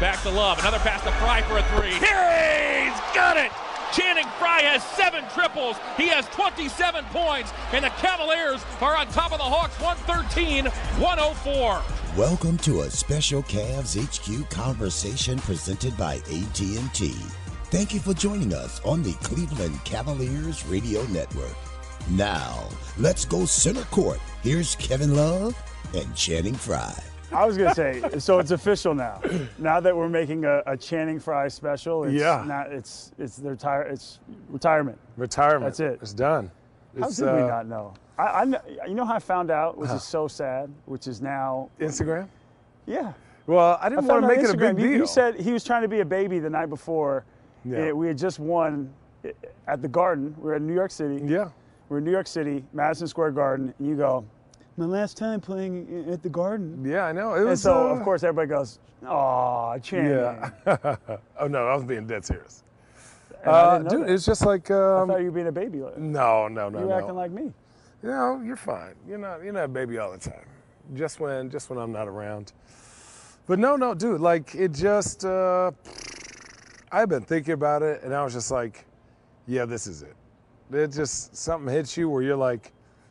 Back to Love. Another pass to Fry for a three. He's got it! Channing Frye has 7 triples. He has 27 points, and the Cavaliers are on top of the Hawks 113-104. Welcome to a special Cavs HQ conversation presented by AT&T. Thank you for joining us on the Cleveland Cavaliers Radio Network. Now, let's go center court. Here's Kevin Love and Channing Frye. I was going to say, so it's official now. Now that we're making a Channing Frye special, it's retirement. Retirement. That's it. It's done. How did we not know? You know how I found out, which is so sad, which is now Instagram? Yeah. Well, I didn't want to make it a big deal. You said he was trying to be a baby the night before. Yeah. We had just won at the Garden. We were in New York City. Yeah. We're in New York City, Madison Square Garden, and you go, my last time playing at the Garden. Yeah, I know. It and was, so, of course, everybody goes, aw, Channing. Yeah. Oh, no, I was being dead serious. Dude, it's just like... I thought you were being a baby. No. You were acting like me. No, you're fine. You're not a baby all the time. Just when I'm not around. But no, dude, like it just... I've been thinking about it, and I was just like, yeah, this is it. It just, something hits you where you're like,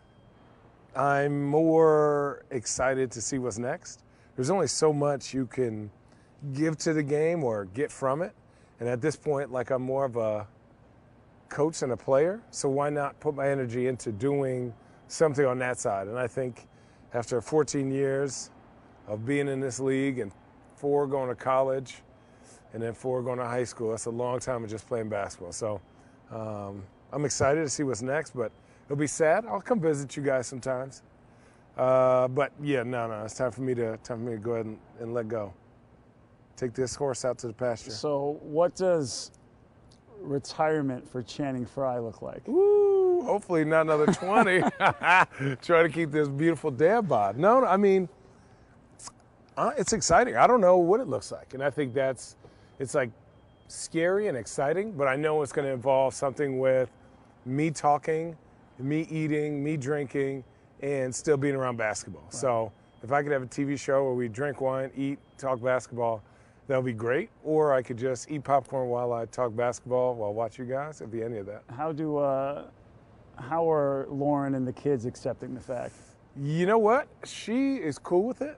I'm more excited to see what's next. There's only so much you can give to the game or get from it. And at this point, like I'm more of a coach and a player. So why not put my energy into doing something on that side? And I think after 14 years of being in this league and 4 going to college and then 4 going to high school, that's a long time of just playing basketball. So I'm excited to see what's next, but it'll be sad. I'll come visit you guys sometimes. But yeah, no, it's time for me to go ahead and let go. Take this horse out to the pasture. So what does retirement for Channing Frye look like? Ooh, hopefully not another 20. Try to keep this beautiful dad bod. No, I mean, it's exciting. I don't know what it looks like. And I think it's like scary and exciting, but I know it's going to involve something with me talking, me eating, me drinking, and still being around basketball. Right. So if I could have a TV show where we drink wine, eat, talk basketball, that would be great. Or I could just eat popcorn while I talk basketball while I watch you guys. It'd be any of that. How are Lauren and the kids accepting the fact? You know what? She is cool with it.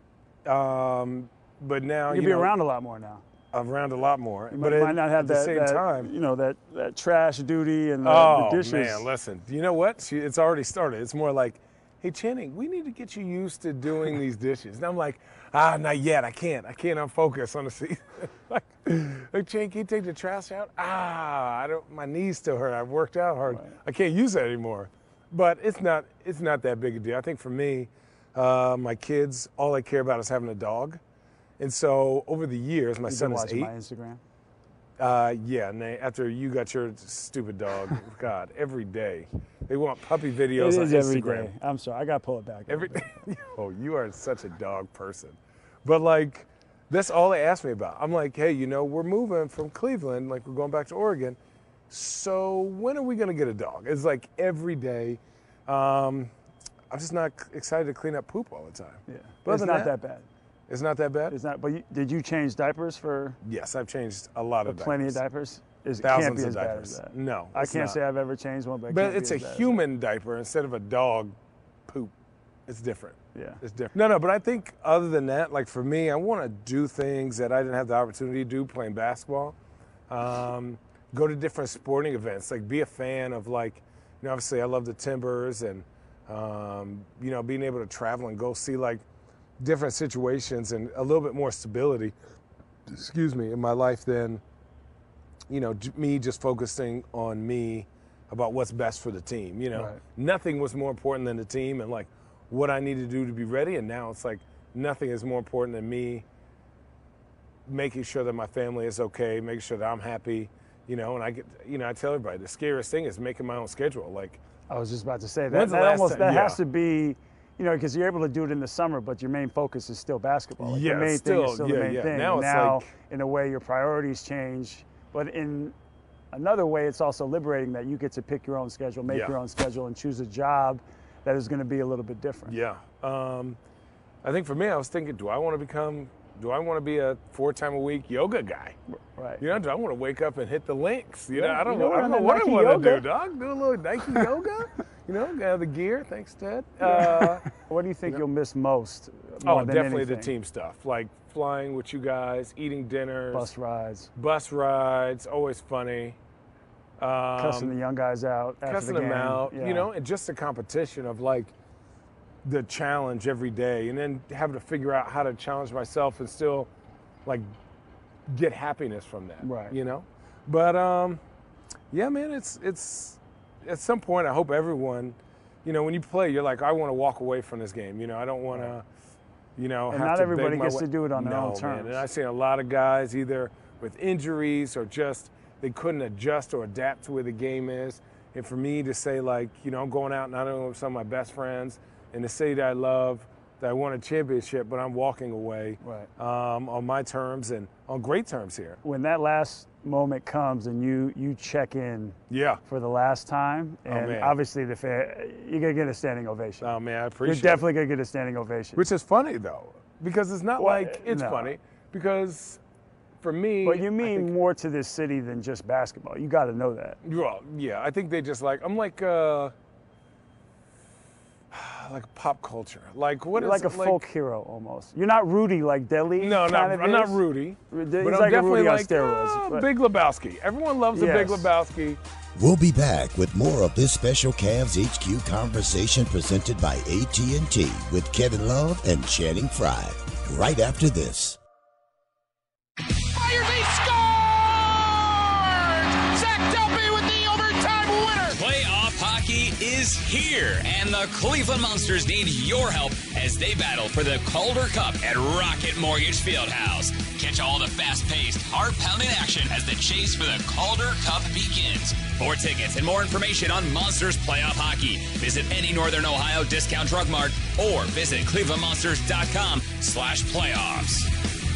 But now you'll be around a lot more now. Around a lot more, but might not have at the same time, that trash duty and the dishes. Oh man, listen. You know what? It's already started. It's more like, hey Channing, we need to get you used to doing these dishes. And I'm like, not yet. I can't. I'm focused on the season. like, Channing, can you take the trash out? My knees still hurt. I've worked out hard. Right. I can't use that anymore. But it's not that big a deal. I think for me, my kids, all they care about is having a dog. And so over the years, my son is 8. My Instagram? Yeah, and after you got your stupid dog, God, every day. They want puppy videos on Instagram. Every day. I'm sorry, I got to pull it back. Every day. Oh, you are such a dog person. But, like, that's all they ask me about. I'm like, hey, we're moving from Cleveland, like we're going back to Oregon. So when are we going to get a dog? It's like every day. I'm just not excited to clean up poop all the time. Yeah, but it's not that bad. It's not that bad? It's not. But did you change diapers for? Yes, I've changed a lot of diapers. Plenty of diapers? Thousands can't be of as diapers. Bad as that. No, I can't say I've ever changed one, but it's a human diaper instead of a dog poop. It's different. Yeah. It's different. No, but I think other than that, like for me, I want to do things that I didn't have the opportunity to do playing basketball. Go to different sporting events, like be a fan of obviously I love the Timbers and, being able to travel and go see like different situations and a little bit more stability, in my life than, me just focusing on me about what's best for the team. Right. Nothing was more important than the team and like what I need to do to be ready. And now it's like nothing is more important than me making sure that my family is okay, making sure that I'm happy, and I tell everybody the scariest thing is making my own schedule. Like I was just about to say that has to be, because you're able to do it in the summer, but your main focus is still basketball. Like the main thing is still the main thing. Now in a way, your priorities change, but in another way, it's also liberating that you get to pick your own schedule, make your own schedule, and choose a job that is going to be a little bit different. Yeah. I think for me, I was thinking, do I want to become Do I want to be a 4-time-a-week yoga guy? Right. You know, do I want to wake up and hit the links? You know, I don't know what I want to do, dog. Do a little Nike yoga. You know, the gear. Thanks, Ted. What do you think you'll miss most? Oh, definitely the team stuff, like flying with you guys, eating dinners, bus rides, always funny. Cussing the young guys out after cussing the game. them out, yeah. You know, and just the competition of like the challenge every day, and then having to figure out how to challenge myself and still like get happiness from that. Right. You know, but yeah, man, it's at some point I hope everyone, you know, when you play, you're like, I want to walk away from this game. You know, I don't want to, you know, and have not to everybody beg my gets way. to do it on their own terms. Man. And I've seen a lot of guys either with injuries or just they couldn't adjust or adapt to where the game is. And for me to say, like, you know, I'm going out not only with some of my best friends and to say that I love, that I won a championship, but I'm walking away on my terms and on great terms here. When that last moment comes and you check in for the last time, and obviously you're going to get a standing ovation. Oh, man, I appreciate it. You're definitely going to get a standing ovation. Which is funny, though, because it's not it's funny, because for me. But you mean more to this city than just basketball. You got to know that. Well, yeah, I think they just like, I'm like pop culture. Like what You're is like a folk hero almost. You're not Rudy like Deli. No, I'm not Rudy. He's but like I'm definitely Rudy on like steroids. Big Lebowski. Everyone loves the Big Lebowski. We'll be back with more of this special Cavs HQ conversation presented by AT&T with Kevin Love and Channing Frye. Right after this. Fires, he scored! Zach Delpy with the overtime winner! Playoff hockey is here, and the Cleveland Monsters need your help as they battle for the Calder Cup at Rocket Mortgage Fieldhouse. Catch all the fast-paced, heart-pounding action as the chase for the Calder Cup begins. For tickets and more information on Monsters playoff hockey, visit any Northern Ohio discount drug mart or visit clevelandmonsters.com/playoffs.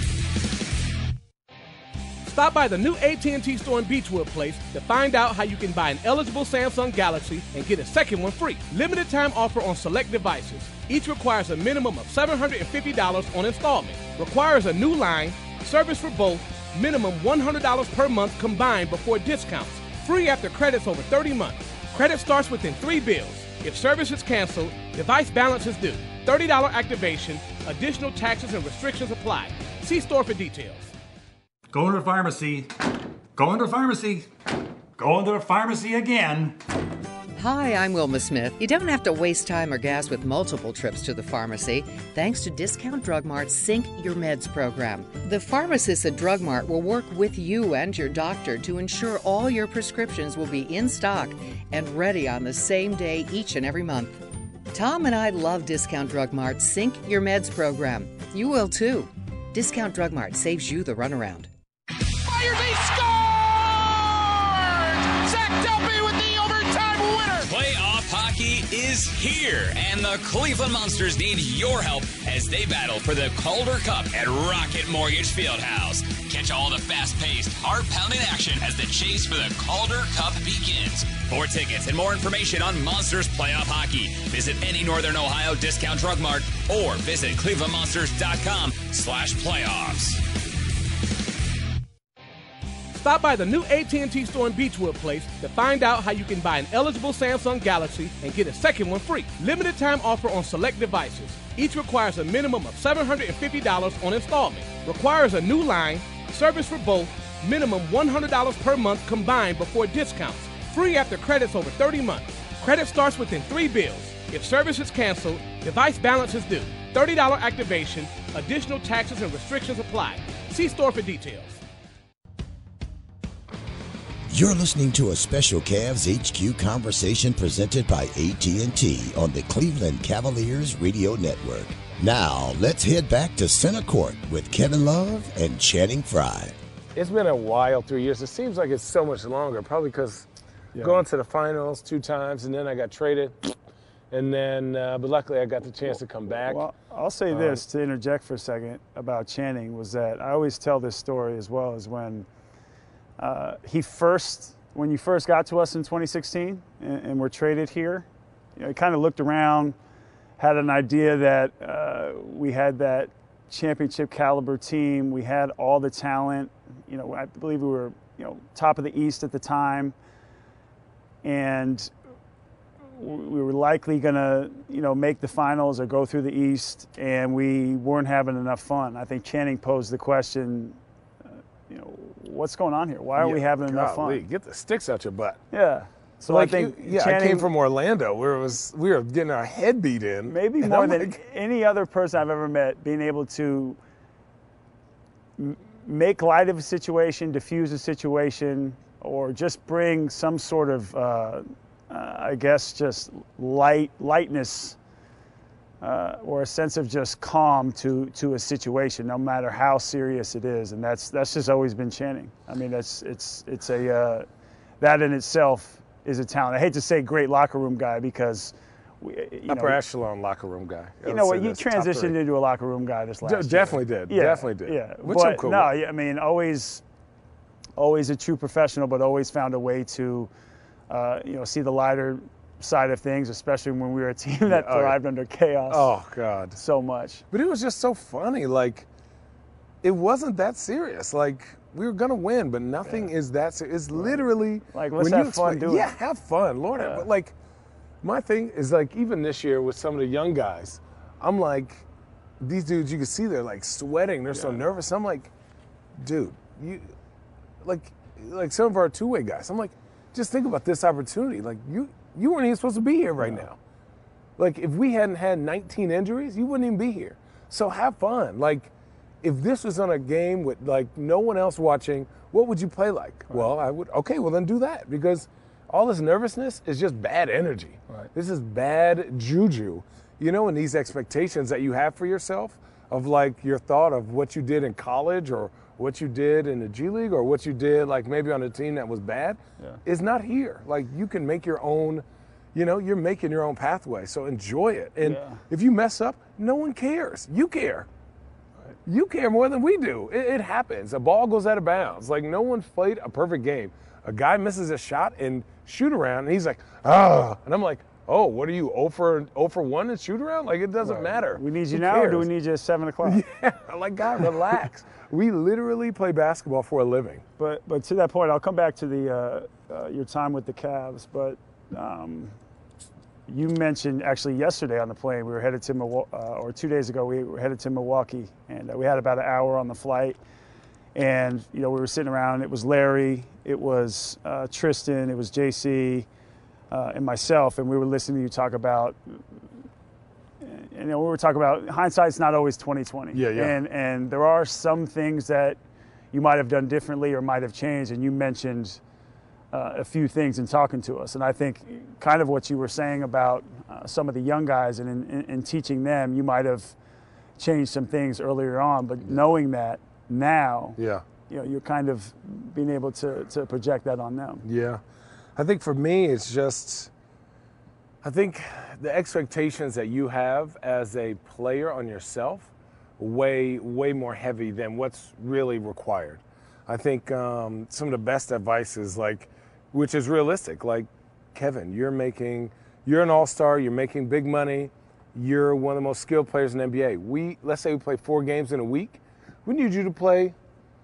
Stop by the new AT&T store in Beechwood Place to find out how you can buy an eligible Samsung Galaxy and get a second one free. Limited time offer on select devices. Each requires a minimum of $750 on installment. Requires a new line, service for both, minimum $100 per month combined before discounts. Free after credits over 30 months. Credit starts within 3 bills. If service is canceled, device balance is due. $30 activation, additional taxes and restrictions apply. See store for details. Going to the pharmacy. Going to the pharmacy. Going to the pharmacy again. Hi, I'm Wilma Smith. You don't have to waste time or gas with multiple trips to the pharmacy thanks to Discount Drug Mart's Sync Your Meds program. The pharmacists at Drug Mart will work with you and your doctor to ensure all your prescriptions will be in stock and ready on the same day each and every month. Tom and I love Discount Drug Mart's Sync Your Meds program. You will too. Discount Drug Mart saves you the runaround. Fires, he scored! Zach Delpy with the overtime winner! Playoff hockey is here, and the Cleveland Monsters need your help as they battle for the Calder Cup at Rocket Mortgage Fieldhouse. Catch all the fast-paced, heart-pounding action as the chase for the Calder Cup begins. For tickets and more information on Monsters playoff hockey, visit any Northern Ohio discount drug mart or visit clevelandmonsters.com/playoffs. Stop by the new AT&T store in Beechwood Place to find out how you can buy an eligible Samsung Galaxy and get a second one free. Limited time offer on select devices. Each requires a minimum of $750 on installment. Requires a new line, service for both, minimum $100 per month combined before discounts. Free after credits over 30 months. Credit starts within 3 bills. If service is canceled, device balance is due. $30 activation, additional taxes and restrictions apply. See store for details. You're listening to a special Cavs HQ conversation presented by AT&T on the Cleveland Cavaliers Radio Network. Now, let's head back to center court with Kevin Love and Channing Frye. It's been a while, 3 years. It seems like it's so much longer, probably because going to the finals 2 times, and then I got traded. And then, but luckily I got the chance to come back. Well, I'll say this, to interject for a second, about Channing, was that I always tell this story as well as when when you first got to us in 2016 and were traded here, you know, he kind of looked around, had an idea that we had that championship caliber team. We had all the talent. You know, I believe we were, you know, top of the East at the time. And we were likely going to, you know, make the finals or go through the East, and we weren't having enough fun. I think Channing posed the question, you know, what's going on here? Why are we having enough fun? Get the sticks out your butt. Yeah. So like, I think I came from Orlando where we were getting our head beat in. Maybe more than any other person I've ever met, being able to make light of a situation, diffuse a situation, or just bring some sort of, I guess, just lightness or a sense of just calm to a situation, no matter how serious it is. And that's just always been Channing. I mean, it's a that in itself is a talent. I hate to say great locker room guy because upper echelon locker room guy. You know what? You transitioned into a locker room guy this last year. Definitely did. Yeah, definitely did. Yeah, which but I'm cool no, with. I mean, always a true professional, but always found a way to, you know, see the lighter side of things, especially when we were a team that thrived under chaos. Oh God, so much. But it was just so funny. Like, it wasn't that serious. Like, we were gonna win, but nothing is that serious. It's literally like, let's have fun doing it. Yeah, have fun, Lord. But like, my thing is like, even this year with some of the young guys, I'm like, these dudes, you can see they're like sweating. They're so nervous. I'm like, dude, you, like some of our two-way guys. I'm like, just think about this opportunity. Like, you weren't even supposed to be here right now. Like, if we hadn't had 19 injuries, you wouldn't even be here. So have fun. Like, if this was on a game with like no one else watching, what would you play like? Right. Well, I would. Okay, well then do that, because all this nervousness is just bad energy. Right. This is bad juju. You know, and these expectations that you have for yourself of like your thought of what you did in college or what you did in the G League or what you did like maybe on a team that was bad is not here. Like, you can make your own, you know, you're making your own pathway. So enjoy it. And if you mess up, no one cares. You care. Right. You care more than we do. It happens. A ball goes out of bounds. Like, no one played a perfect game. A guy misses a shot and shoot around, and he's like, ah. And I'm like, oh, what are you, 0 for 1 in shoot around? Like, it doesn't matter. We need you now, or do we need you at 7 o'clock? Yeah, like, God, relax. We literally play basketball for a living. But to that point, I'll come back to the your time with the Cavs. But you mentioned actually yesterday on the plane, we were headed to Milwaukee, or 2 days ago, we were headed to Milwaukee, and we had about an hour on the flight. And, you know, we were sitting around. It was Larry, it was Tristan, it was JC, and myself, and we were listening to you talk about, you know, we were talking about hindsight's not always 20/20. Yeah. And there are some things that you might have done differently or might have changed, and you mentioned a few things in talking to us. And I think kind of what you were saying about some of the young guys and in teaching them, you might have changed some things earlier on, but knowing that now, you know, you're kind of being able to project that on them. Yeah. I think for me, it's just, I think the expectations that you have as a player on yourself, way more heavy than what's really required. I think some of the best advice is like, which is realistic, like, Kevin, you're an all-star, you're making big money, you're one of the most skilled players in the NBA. Let's say we play 4 games in a week, we need you to play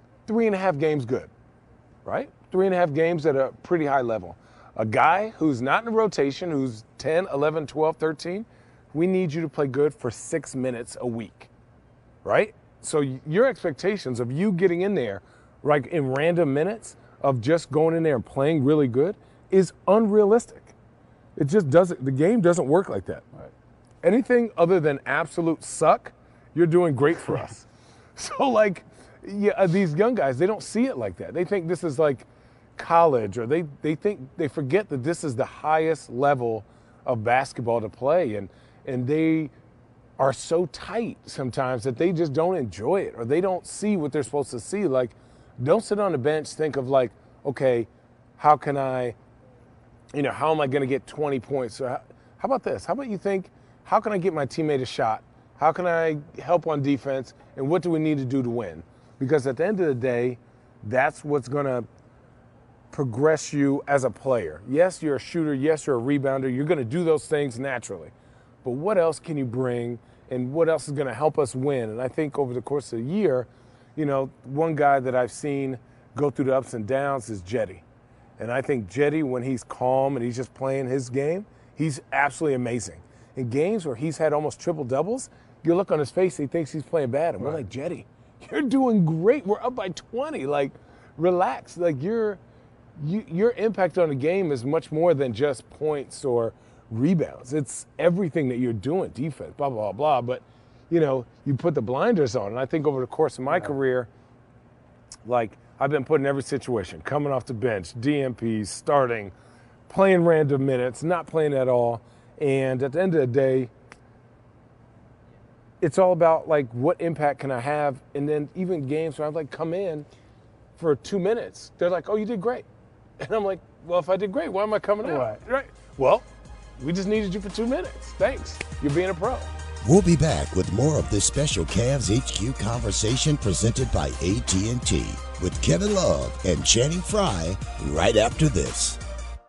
3.5 games good, right? 3.5 games at a pretty high level. A guy who's not in the rotation, who's 10, 11, 12, 13, we need you to play good for 6 minutes a week, right? So your expectations of you getting in there, like in random minutes, of just going in there and playing really good is unrealistic. It just doesn't, the game doesn't work like that. Right. Anything other than absolute suck, you're doing great for us. So like, these young guys, they don't see it like that. They think this is like college, or they forget that this is the highest level of basketball to play. And they are so tight sometimes that they just don't enjoy it, or they don't see what they're supposed to see. Like, don't sit on the bench, think of like, okay, how can I, you know, how am I going to get 20 points? Or how about this? How about you think, how can I get my teammate a shot? How can I help on defense? And what do we need to do to win? Because at the end of the day, that's what's going to progress you as a player. Yes, you're a shooter. Yes, you're a rebounder. You're going to do those things naturally. But what else can you bring and what else is going to help us win. And I think over the course of the year, you know, one guy that I've seen go through the ups and downs is Jetty. And I think Jetty, when he's calm and he's just playing his game, he's absolutely amazing. In games where he's had almost triple doubles, you look on his face, he thinks he's playing bad. And we're like, Jetty, you're doing great. We're up by 20. Like, relax. Like, your impact on the game is much more than just points or rebounds. It's everything that you're doing, defense, blah, blah, blah. But, you know, you put the blinders on. And I think over the course of my career, like, I've been put in every situation, coming off the bench, DMPs, starting, playing random minutes, not playing at all. And at the end of the day, it's all about, like, what impact can I have? And then even games where I've, like, come in for 2 minutes, they're like, oh, you did great. And I'm like, well, if I did great, why am I coming out? Right. Well, we just needed you for 2 minutes. Thanks. You're being a pro. We'll be back with more of this special Cavs HQ conversation presented by AT&T with Kevin Love and Channing Frye right after this.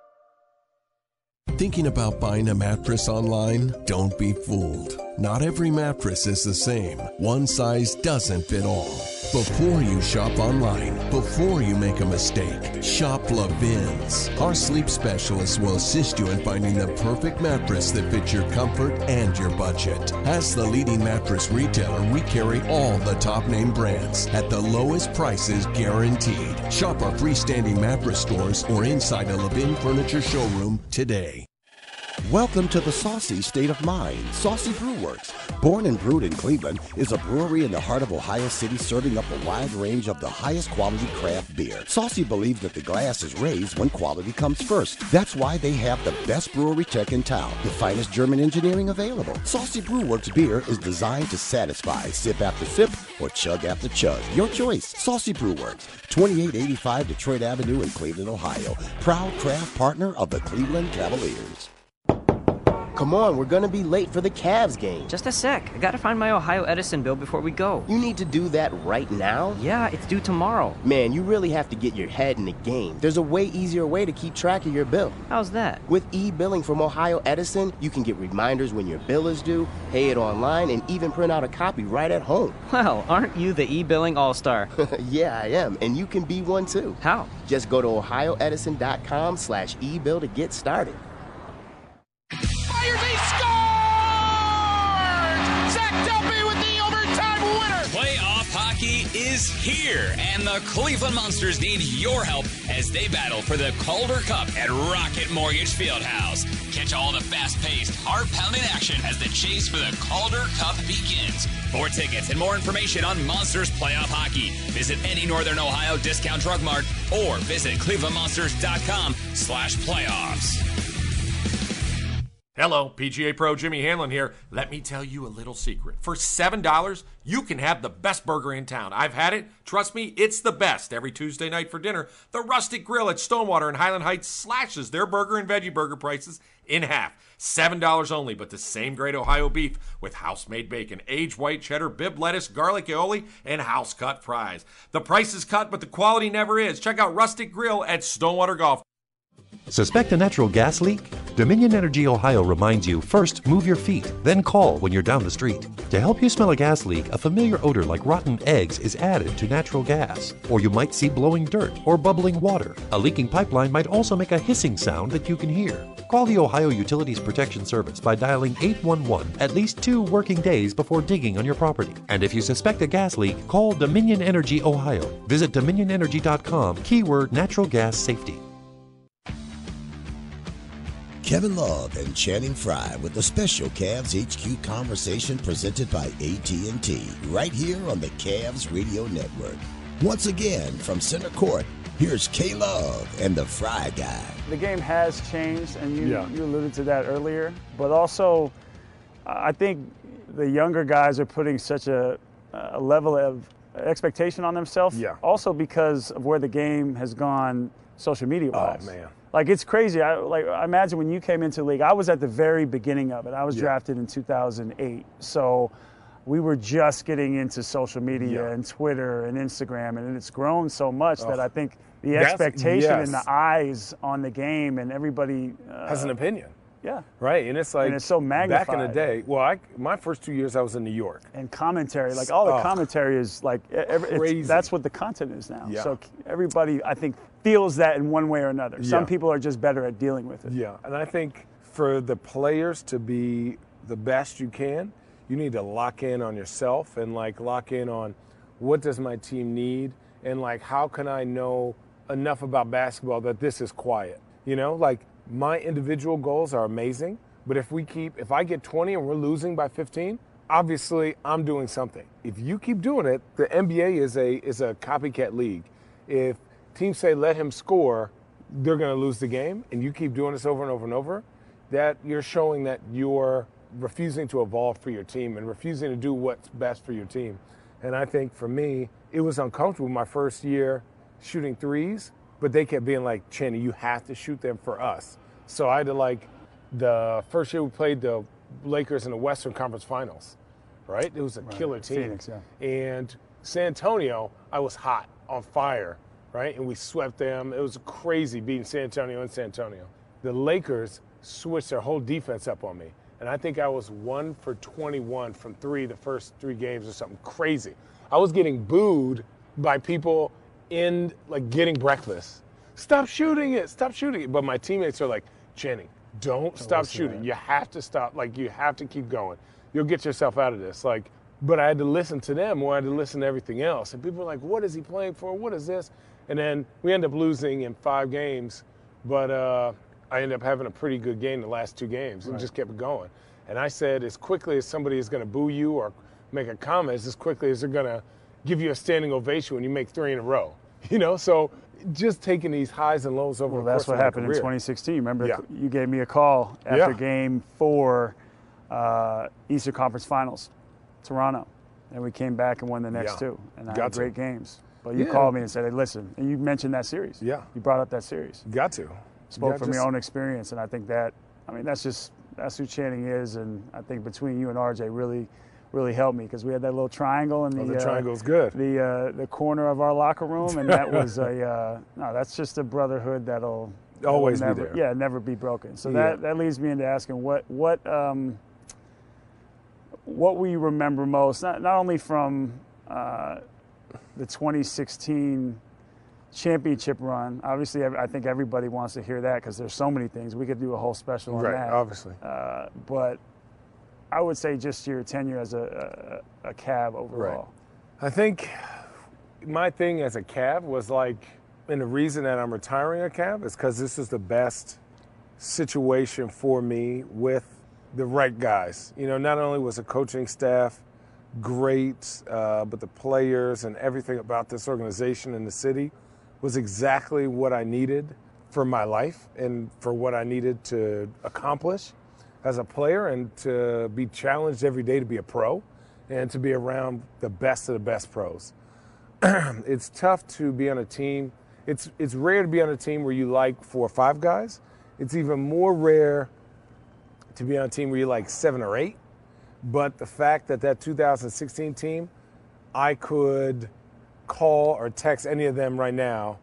Thinking about buying a mattress online? Don't be fooled. Not every mattress is the same. One size doesn't fit all. Before you shop online, before you make a mistake, shop Levin's. Our sleep specialists will assist you in finding the perfect mattress that fits your comfort and your budget. As the leading mattress retailer, we carry all the top name brands at the lowest prices guaranteed. Shop our freestanding mattress stores or inside a Levin Furniture showroom today. Welcome to the Saucy State of Mind. Saucy Brewworks, born and brewed in Cleveland, is a brewery in the heart of Ohio City serving up a wide range of the highest quality craft beer. Saucy believes that the glass is raised when quality comes first. That's why they have the best brewery tech in town, the finest German engineering available. Saucy Brewworks beer is designed to satisfy, sip after sip or chug after chug. Your choice. Saucy Brewworks, 2885 Detroit Avenue in Cleveland, Ohio. Proud craft partner of the Cleveland Cavaliers. Come on, we're gonna be late for the Cavs game. Just a sec. I gotta find my Ohio Edison bill before we go. You need to do that right now? Yeah, it's due tomorrow. Man, you really have to get your head in the game. There's a way easier way to keep track of your bill. How's that? With e-billing from Ohio Edison, you can get reminders when your bill is due, pay it online, and even print out a copy right at home. Well, aren't you the e-billing all-star? Yeah, I am, and you can be one too. How? Just go to ohioedison.com/e-bill to get started. Fires, he scores! Zach Delpy with the overtime winner! Playoff hockey is here, and the Cleveland Monsters need your help as they battle for the Calder Cup at Rocket Mortgage Fieldhouse. Catch all the fast-paced, heart-pounding action as the chase for the Calder Cup begins. For tickets and more information on Monsters playoff hockey, visit any Northern Ohio discount drug mart or visit clevelandmonsters.com/playoffs. Hello, PGA Pro Jimmy Hanlon here. Let me tell you a little secret. For $7, you can have the best burger in town. I've had it. Trust me, it's the best. Every Tuesday night for dinner, the Rustic Grill at Stonewater in Highland Heights slashes their burger and veggie burger prices in half. $7 only, but the same great Ohio beef with house-made bacon, aged white cheddar, bib lettuce, garlic aioli, and house-cut fries. The price is cut, but the quality never is. Check out Rustic Grill at Stonewater Golf. Suspect a natural gas leak? Dominion Energy Ohio reminds you, first move your feet, then call when you're down the street. To help you smell a gas leak, a familiar odor like rotten eggs is added to natural gas. Or you might see blowing dirt or bubbling water. A leaking pipeline might also make a hissing sound that you can hear. Call the Ohio Utilities Protection Service by dialing 811 at least 2 working days before digging on your property. And if you suspect a gas leak, call Dominion Energy Ohio. Visit dominionenergy.com, keyword natural gas safety. Kevin Love and Channing Frye with the special Cavs HQ conversation presented by AT&T right here on the Cavs Radio Network. Once again, from center court, here's K-Love and the Frye Guy. The game has changed, and you alluded to that earlier, but also I think the younger guys are putting such a level of expectation on themselves, also because of where the game has gone social media-wise. Oh, man. Like, it's crazy. I imagine when you came into the league, I was at the very beginning of it. I was drafted in 2008. So we were just getting into social media and Twitter and Instagram, and it's grown so much that I think the expectation and the eyes on the game and everybody has an opinion. Yeah. Right, and it's like and it's so magnified. Back in the day, my first 2 years I was in New York. And commentary, like all the commentary is like crazy. That's what the content is now. Yeah. So everybody, I think, feels that in one way or another. Some people are just better at dealing with it. Yeah, and I think for the players to be the best you can, you need to lock in on yourself and like lock in on what does my team need and like how can I know enough about basketball that this is quiet. You know, like my individual goals are amazing, but if I get 20 and we're losing by 15, obviously I'm doing something. If you keep doing it, the NBA is a copycat league. If teams say let him score, they're going to lose the game, and you keep doing this over and over and over, that you're showing that you're refusing to evolve for your team and refusing to do what's best for your team. And I think for me, it was uncomfortable my first year shooting threes, but they kept being like, Channing, you have to shoot them for us. So I had to the first year we played the Lakers in the Western Conference Finals, right? It was a killer team. Phoenix, yeah. And San Antonio, I was hot, on fire, right? And we swept them. It was crazy beating San Antonio in San Antonio. The Lakers switched their whole defense up on me. And I think I was 1 for 21 from three the first 3 games or something crazy. I was getting booed by people in getting breakfast. Stop shooting it. But my teammates are like, Channing, don't stop shooting. You have to stop. You have to keep going. You'll get yourself out of this. But I had to listen to them or I had to listen to everything else. And people were like, what is he playing for? What is this? And then we ended up losing in 5 games. But I ended up having a pretty good game the last 2 games and just kept going. And I said, as quickly as somebody is going to boo you or make a comment, as quickly as they're going to give you a standing ovation when you make 3 in a row. You know, so just taking these highs and lows over the course of my career. That's what happened in 2016. Remember, you gave me a call after Game 4, Eastern Conference Finals, Toronto. And we came back and won the next 2. And I had great games. But you called me and said, hey, listen, and you mentioned that series. Yeah. You brought up that series. Got to. Spoke from your own experience. And I think that's who Channing is. And I think between you and RJ really helped me because we had that little triangle in the triangle's good. The corner of our locker room, and that was that's just a brotherhood that'll always never, be there. Yeah, never be broken. So that leads me into asking what we remember most, not only from the 2016 championship run. Obviously, I think everybody wants to hear that because there's so many things. We could do a whole special on that. Right, obviously. But I would say just your tenure as a Cav overall. Right. I think my thing as a Cav was and the reason that I'm retiring a Cav is because this is the best situation for me with the right guys. You know, not only was the coaching staff great, but the players and everything about this organization and the city was exactly what I needed for my life and for what I needed to accomplish as a player and to be challenged every day to be a pro and to be around the best of the best pros. It's tough to be on a team. It's rare to be on a team where you like 4 or 5 guys. It's even more rare to be on a team where you like 7 or 8. But the fact that 2016 team, I could call or text any of them right now,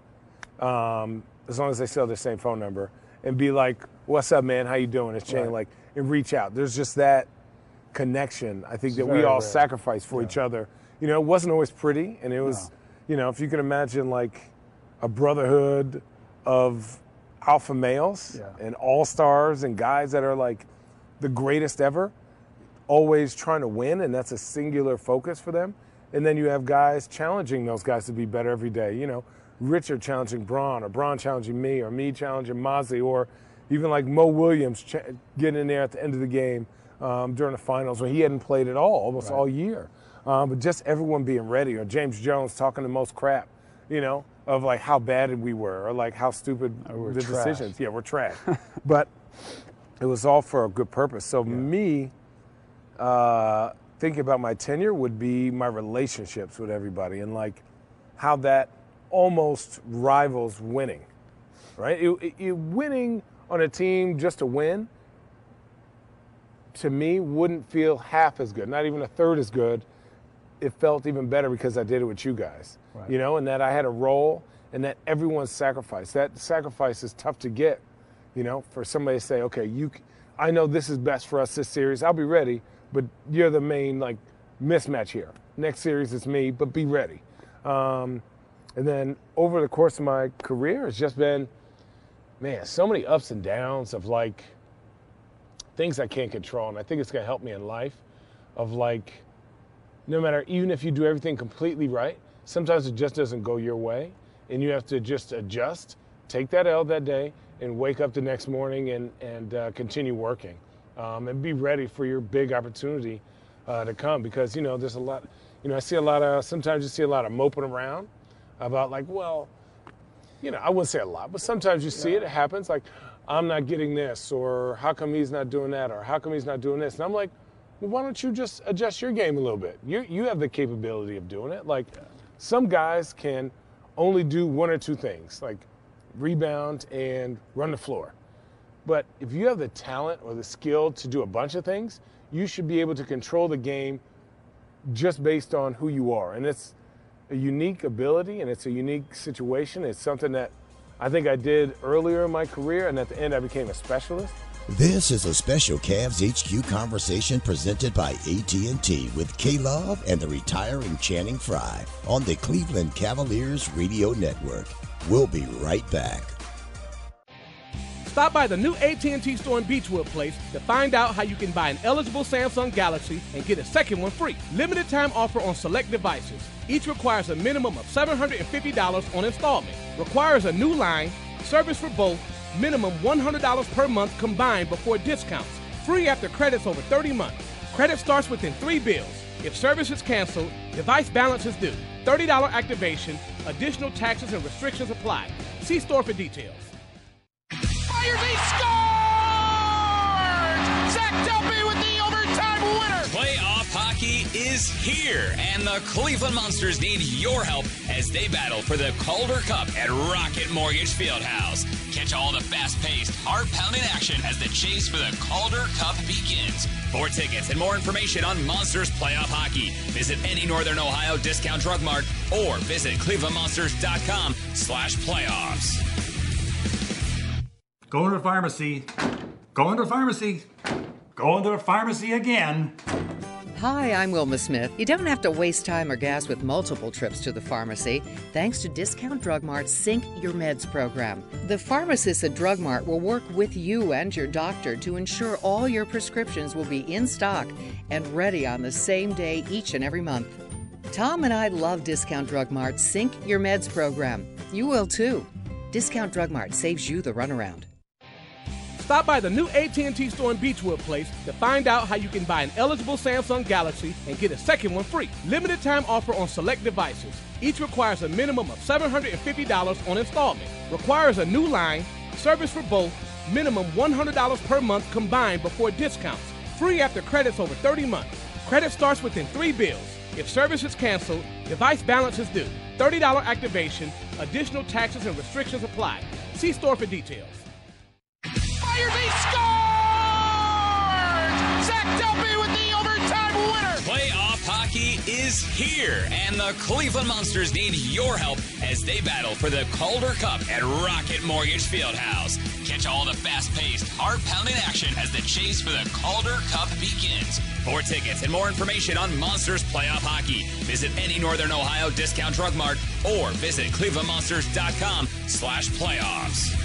as long as they still have the same phone number, and be like, what's up, man? How you doing? It's Channing. And reach out. There's just that connection, I think, that we all sacrifice for each other. You know, it wasn't always pretty, and it was, if you can imagine a brotherhood of alpha males and all-stars and guys that are the greatest ever, always trying to win, and that's a singular focus for them. And then you have guys challenging those guys to be better every day. You know, Richard challenging Braun, or Braun challenging me, or me challenging Mozzie, or even Mo Williams getting in there at the end of the game during the finals when he hadn't played at all, almost all year. But just everyone being ready, or James Jones talking the most crap, of how bad we were, or how stupid the decisions. Yeah, we're trash. But it was all for a good purpose. So me thinking about my tenure would be my relationships with everybody and how that almost rivals winning, right? Winning on a team just to win, to me, wouldn't feel half as good, not even a third as good. It felt even better because I did it with you guys, and that I had a role and that everyone sacrificed. That sacrifice is tough to get, for somebody to say, okay, I know this is best for us this series. I'll be ready, but you're the main mismatch here. Next series it's me, but be ready. And then over the course of my career, it's just been, man, so many ups and downs of things I can't control. And I think it's going to help me in life of no matter, even if you do everything completely right, sometimes it just doesn't go your way. And you have to just adjust, take that L that day, and wake up the next morning and continue working. And be ready for your big opportunity to come, because, there's a lot, sometimes you see a lot of moping around about I wouldn't say a lot, but sometimes you see it happens, I'm not getting this, or how come he's not doing that, or how come he's not doing this? And I'm like, well, why don't you just adjust your game a little bit? You have the capability of doing it. Some guys can only do one or two things, rebound and run the floor. But if you have the talent or the skill to do a bunch of things, you should be able to control the game just based on who you are. And it's a unique ability, and it's a unique situation. It's something that I think I did earlier in my career, and at the end I became a specialist. This is a special Cavs HQ conversation presented by AT&T with K-Love and the retiring Channing Frye on the Cleveland Cavaliers Radio Network. We'll be right back. Stop by the new AT&T store in Beechwood Place to find out how you can buy an eligible Samsung Galaxy and get a second one free. Limited time offer on select devices. Each requires a minimum of $750 on installment. Requires a new line, service for both, minimum $100 per month combined before discounts. Free after credits over 30 months. Credit starts within 3 bills. If service is canceled, device balance is due. $30 activation, additional taxes and restrictions apply. See store for details. Fires, he scores! Zach Delpy with the overtime winner! Playoff hockey is here, and the Cleveland Monsters need your help as they battle for the Calder Cup at Rocket Mortgage Fieldhouse. Catch all the fast-paced, heart-pounding action as the chase for the Calder Cup begins. For tickets and more information on Monsters playoff hockey, visit any Northern Ohio discount drug mart or visit clevelandmonsters.com/playoffs. Going to the pharmacy. Going to the pharmacy. Going to the pharmacy again. Hi, I'm Wilma Smith. You don't have to waste time or gas with multiple trips to the pharmacy thanks to Discount Drug Mart's Sync Your Meds program. The pharmacists at Drug Mart will work with you and your doctor to ensure all your prescriptions will be in stock and ready on the same day each and every month. Tom and I love Discount Drug Mart's Sync Your Meds program. You will too. Discount Drug Mart saves you the runaround. Stop by the new AT&T store in Beechwood Place to find out how you can buy an eligible Samsung Galaxy and get a second one free. Limited time offer on select devices. Each requires a minimum of $750 on installment. Requires a new line, service for both, minimum $100 per month combined before discounts. Free after credits over 30 months. Credit starts within 3 bills. If service is canceled, device balance is due. $30 activation, additional taxes and restrictions apply. See store for details. Fires, he scores! Zach Delpy with the overtime winner! Playoff hockey is here, and the Cleveland Monsters need your help as they battle for the Calder Cup at Rocket Mortgage Fieldhouse. Catch all the fast-paced, heart-pounding action as the chase for the Calder Cup begins. For tickets and more information on Monsters playoff hockey, visit any Northern Ohio discount drug mart or visit clevelandmonsters.com/playoffs.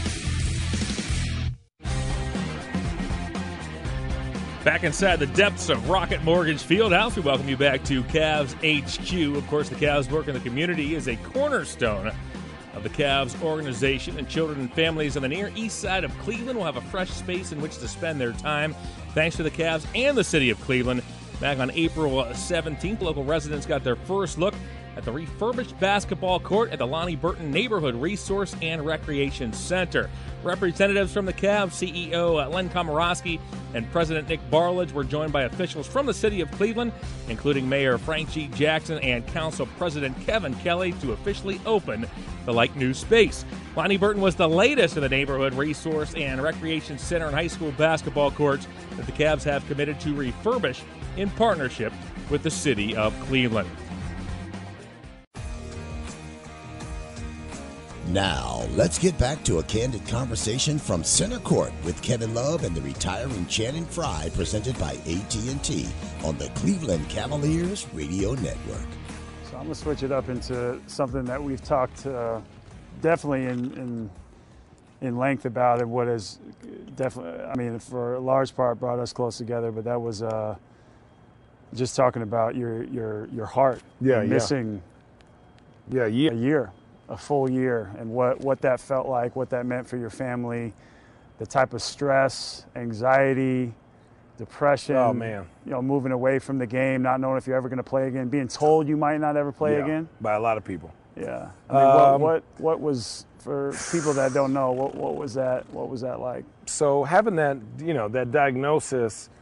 Back inside the depths of Rocket Mortgage Fieldhouse, we welcome you back to Cavs HQ. Of course, the Cavs work in the community is a cornerstone of the Cavs organization, and children and families on the near east side of Cleveland will have a fresh space in which to spend their time. Thanks to the Cavs and the city of Cleveland. Back on April 17th, local residents got their first look at the refurbished basketball court at the Lonnie Burton Neighborhood Resource and Recreation Center. Representatives from the Cavs, CEO Len Komorowski and President Nick Barlage were joined by officials from the city of Cleveland, including Mayor Frank G. Jackson and Council President Kevin Kelly, to officially open the like-new space. Lonnie Burton was the latest in the Neighborhood Resource and Recreation Center and high school basketball courts that the Cavs have committed to refurbish in partnership with the city of Cleveland. Now, let's get back to a candid conversation from Center Court with Kevin Love and the retiring Channing Frye, presented by AT&T on the Cleveland Cavaliers Radio Network. So I'm going to switch it up into something that we've talked definitely in length about, and what is definitely, I mean, for a large part brought us close together, but that was just talking about your heart. Missing a year. A full year, and what that felt like, what that meant for your family, the type of stress, anxiety, depression. Oh, man. You know, moving away from the game, not knowing if you're ever going to play again, being told you might not ever play again. By a lot of people. Yeah. I mean, what was, for people that don't know, what was that like? So having that, that diagnosis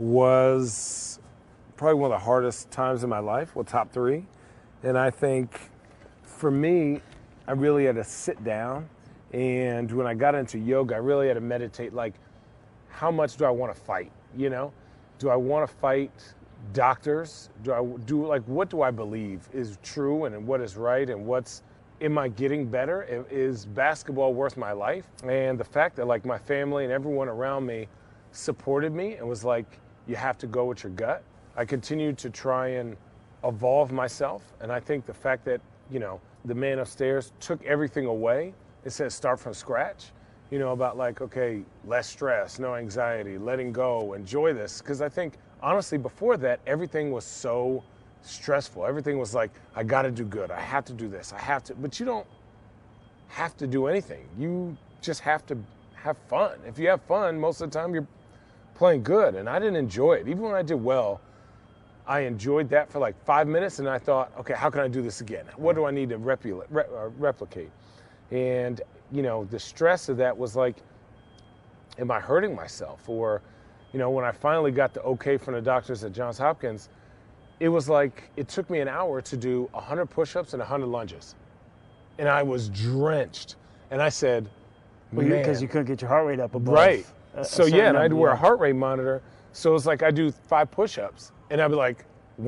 was probably one of the hardest times in my life, top 3. And I think for me, I really had to sit down, and when I got into yoga, I really had to meditate, like, how much do I want to fight, Do I want to fight doctors? What do I believe is true and what is right, and am I getting better? Is basketball worth my life? And the fact that, like, my family and everyone around me supported me and was like, you have to go with your gut. I continued to try and evolve myself, and I think the fact that, the man upstairs took everything away. It said start from scratch, about like, okay, less stress, no anxiety, letting go, enjoy this. Because I think, honestly, before that, everything was so stressful. Everything was like, I got to do good. I have to do this. I have to. But you don't have to do anything. You just have to have fun. If you have fun, most of the time you're playing good. And I didn't enjoy it. Even when I did well, I enjoyed that for like 5 minutes, and I thought, okay, how can I do this again? What do I need to replicate? And, the stress of that was like, am I hurting myself? Or, when I finally got the okay from the doctors at Johns Hopkins, it was like, it took me an hour to do 100 push-ups and 100 lunges. And I was drenched. And I said, because you couldn't get your heart rate up above. Right. And I had to wear a heart rate monitor. So it's like I do 5 push-ups. And I'd be like,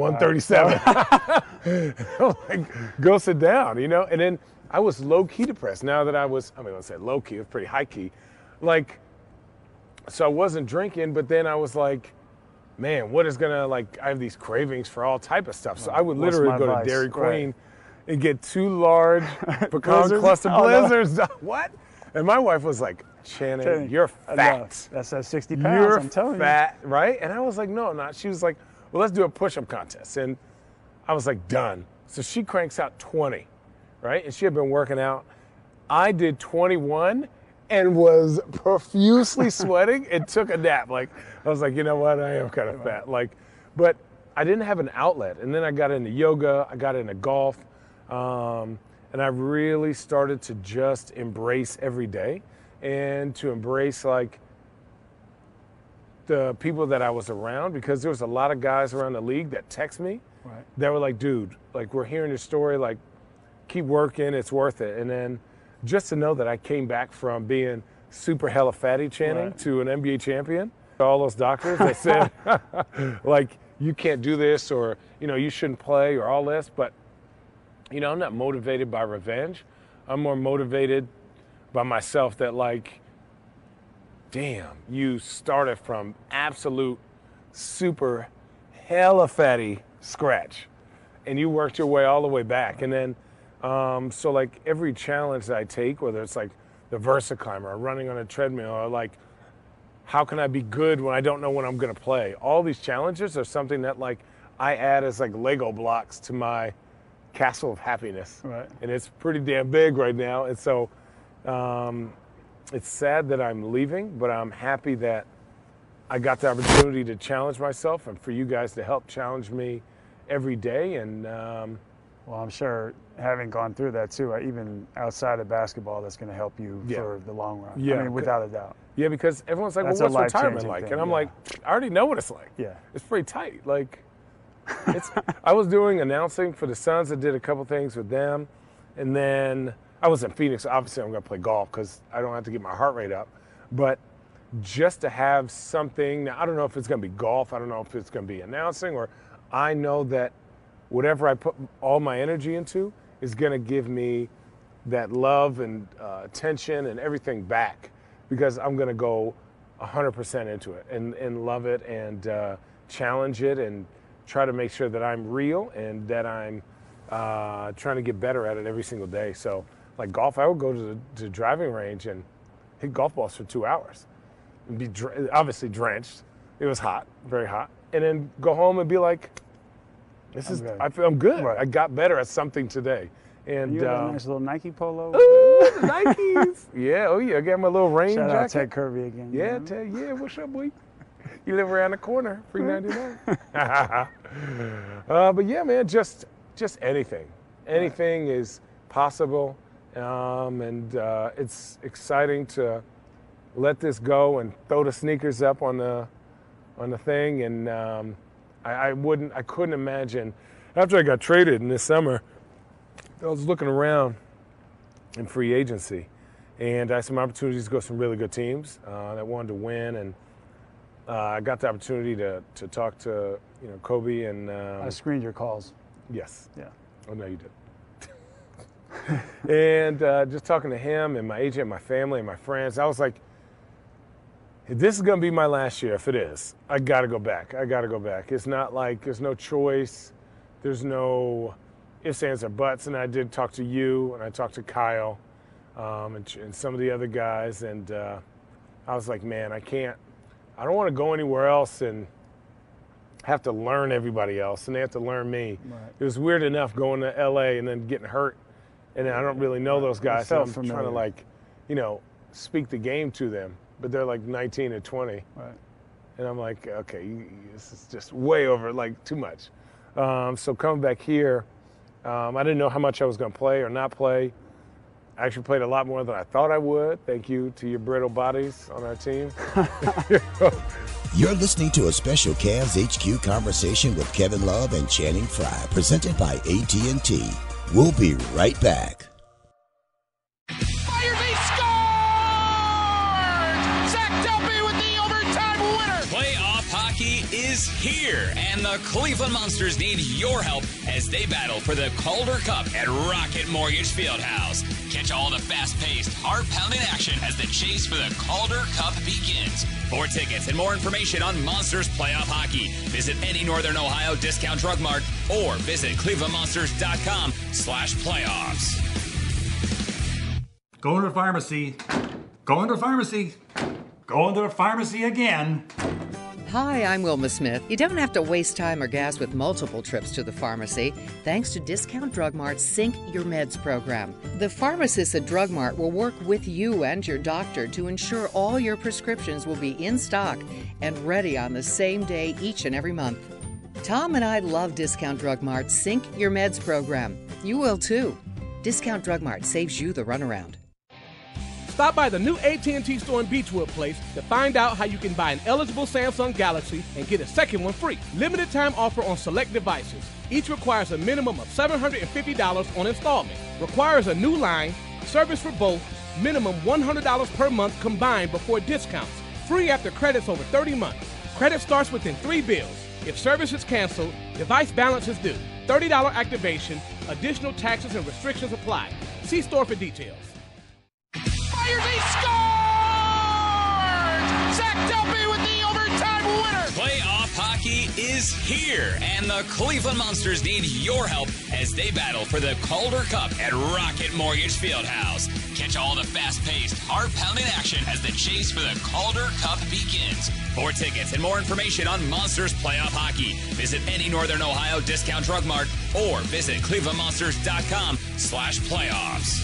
137. Like, go sit down, And then I was low-key depressed. Now that let's say low-key, it was pretty high-key. Like, so I wasn't drinking, but then I was like, man, what is I have these cravings for all type of stuff. So I would literally go to Dairy Queen and get 2 large pecan cluster blizzards. No. What? And my wife was like, Channing, you're fat. That's 60 pounds, I'm telling you. You're fat, right? And I was like, no, I'm not. She was like, well, let's do a push-up contest. And I was like, done. So she cranks out 20, right? And she had been working out. I did 21 and was profusely sweating and took a nap. Like, I was like, you know what? I am kind of fat. Like, but I didn't have an outlet. And then I got into yoga. I got into golf. And I really started to just embrace every day and to embrace, like, the people that I was around, because there was a lot of guys around the league that text me that were like, dude, like, we're hearing your story, like, keep working, it's worth it. And then just to know that I came back from being super hella fatty Channing to an NBA champion, all those doctors that said, like, you can't do this, or, you shouldn't play, or all this. But, I'm not motivated by revenge. I'm more motivated by myself, that, like, damn, you started from absolute super hella fatty scratch, and you worked your way all the way back. And then, so like every challenge that I take, whether it's like the VersaClimber or running on a treadmill, or like, how can I be good when I don't know when I'm going to play? All these challenges are something that, like, I add as like Lego blocks to my castle of happiness. Right. And it's pretty damn big right now. And so, it's sad that I'm leaving, but I'm happy that I got the opportunity to challenge myself, and for you guys to help challenge me every day. And well, I'm sure, having gone through that too, even outside of basketball, that's going to help you for the long run. Yeah. I mean, without a doubt. Yeah, because everyone's like, well, what's retirement like? Thing, and I'm like, I already know what it's like. Yeah. It's pretty tight. Like, I was doing announcing for the Suns. I did a couple things with them, and then I was in Phoenix. Obviously, I'm going to play golf because I don't have to get my heart rate up. But just to have something, now I don't know if it's going to be golf. I don't know if it's going to be announcing, or I know that whatever I put all my energy into is going to give me that love and attention and everything back, because I'm going to go 100% into it and love it and challenge it and try to make sure that I'm real and that I'm trying to get better at it every single day. So like golf, I would go to the driving range and hit golf balls for 2 hours and be obviously drenched. It was hot, very hot. And then go home and be like, I feel I'm good. Right. I got better at something today. And you had a nice little Nike polo. Ooh, the Nikes. Yeah, oh yeah, I got my little rain jacket. Shout out Ted Kirby again. Yeah, Ted, yeah, what's up, boy? You live around the corner, free 99. But yeah, man, just anything. Anything is possible. And it's exciting to let this go and throw the sneakers up on the thing. And I couldn't imagine, after I got traded in this summer, I was looking around in free agency, and I had some opportunities to go to some really good teams that wanted to win, and I got the opportunity to talk to Kobe and. I screened your calls. Yes. Yeah. Oh no, you did. And just talking to him and my agent, my family, and my friends, I was like, this is going to be my last year. If it is, I got to go back. It's not like there's no choice. There's no ifs, ands, or buts. And I did talk to you, and I talked to Kyle and some of the other guys. And I was like, man, I don't want to go anywhere else and have to learn everybody else, and they have to learn me. Right. It was weird enough going to L.A. and then getting hurt, and I don't really know those guys. So I'm trying to speak the game to them, but they're like 19 and 20. Right. And I'm like, okay, this is just way over, like too much. So coming back here, I didn't know how much I was going to play or not play. I actually played a lot more than I thought I would. Thank you to your brittle bodies on our team. You're listening to a special Cavs HQ conversation with Kevin Love and Channing Frye, presented by AT&T. We'll be right back. Fires, he scores! Zach Delpy with the overtime winner! Playoff hockey is here, and the Cleveland Monsters need your help as they battle for the Calder Cup at Rocket Mortgage Fieldhouse. Catch all the fast-paced, heart-pounding action as the chase for the Calder Cup begins. For tickets and more information on Monsters playoff hockey, visit any Northern Ohio discount drug mart or visit clevelandmonsters.com/playoffs. Going to the pharmacy. Going to the pharmacy. Going to the pharmacy again. Hi, I'm Wilma Smith. You don't have to waste time or gas with multiple trips to the pharmacy thanks to Discount Drug Mart's Sync Your Meds program. The pharmacists at Drug Mart will work with you and your doctor to ensure all your prescriptions will be in stock and ready on the same day each and every month. Tom and I love Discount Drug Mart's Sync Your Meds program. You will too. Discount Drug Mart saves you the runaround. Stop by the new AT&T store in Beechwood Place to find out how you can buy an eligible Samsung Galaxy and get a second one free. Limited time offer on select devices. Each requires a minimum of $750 on installment. Requires a new line, service for both, minimum $100 per month combined before discounts. Free after credits over 30 months. Credit starts within 3 bills. If service is canceled, device balance is due. $30 activation, additional taxes and restrictions apply. See store for details. Fires, he scores! Zach Delpy with the overtime winner! Playoff hockey is here, and the Cleveland Monsters need your help as they battle for the Calder Cup at Rocket Mortgage Fieldhouse. Catch all the fast-paced, heart-pounding action as the chase for the Calder Cup begins. For tickets and more information on Monsters playoff hockey, visit any Northern Ohio discount drug mart or visit clevelandmonsters.com/playoffs.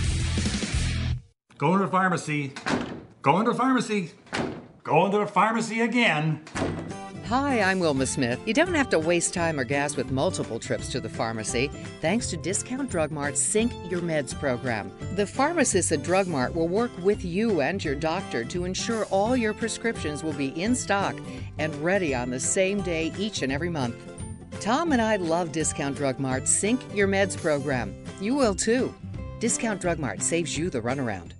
Going to the pharmacy. Going to the pharmacy. Going to the pharmacy again. Hi, I'm Wilma Smith. You don't have to waste time or gas with multiple trips to the pharmacy thanks to Discount Drug Mart's Sync Your Meds program. The pharmacists at Drug Mart will work with you and your doctor to ensure all your prescriptions will be in stock and ready on the same day each and every month. Tom and I love Discount Drug Mart's Sync Your Meds program. You will too. Discount Drug Mart saves you the runaround.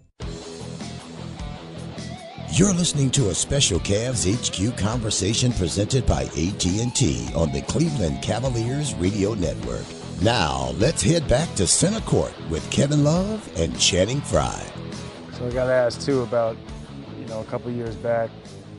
You're listening to a special Cavs HQ conversation presented by AT&T on the Cleveland Cavaliers Radio Network. Now, let's head back to center court with Kevin Love and Channing Frye. So I got asked, too, about, a couple years back,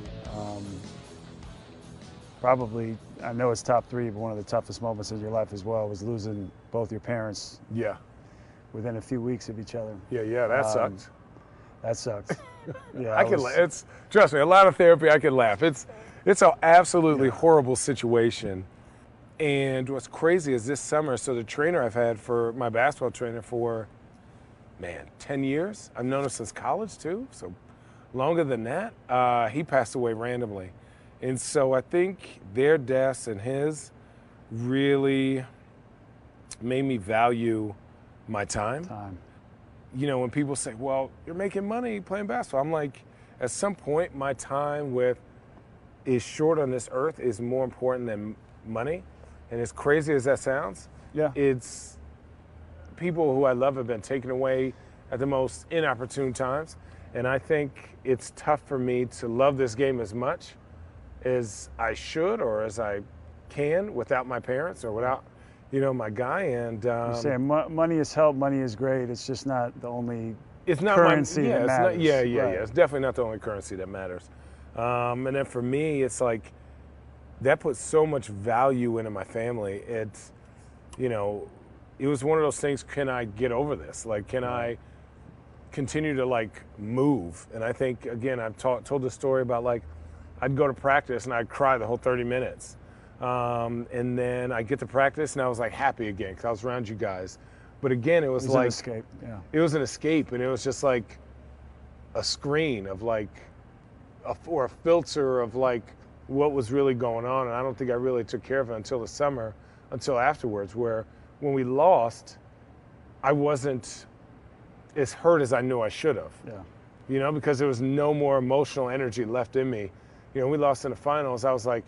probably, I know it's top 3, but one of the toughest moments of your life as well was losing both your parents. Yeah. Within a few weeks of each other. Yeah, that sucked. That sucks. Yeah, I can. It's trust me, a lot of therapy. I can laugh. It's an absolutely horrible situation. And what's crazy is this summer. So the trainer I've had for my basketball trainer for, 10 years. I've known him since college too. So longer than that. He passed away randomly, and so I think their deaths and his really made me value my time. When people say, well, you're making money playing basketball, I'm like, at some point, my time is short on this earth is more important than money. And as crazy as that sounds, it's people who I love have been taken away at the most inopportune times. And I think it's tough for me to love this game as much as I should or as I can without my parents or without my guy. And you're saying money is help, money is great. It's just not the only it's not currency that matters. It's definitely not the only currency that matters. And then for me, it's like that puts so much value into my family. It's, it was one of those things. Can I get over this? Like, can I continue to move? And I think again, I've told the story about I'd go to practice and I'd cry the whole 30 minutes. And then I get to practice and I was happy again because I was around you guys. But again, it was an escape. Yeah. It was an escape, and it was just like a screen of or a filter of what was really going on. And I don't think I really took care of it until the summer, until afterwards, where when we lost, I wasn't as hurt as I knew I should have. Yeah. Because there was no more emotional energy left in me. We lost in the finals. I was like,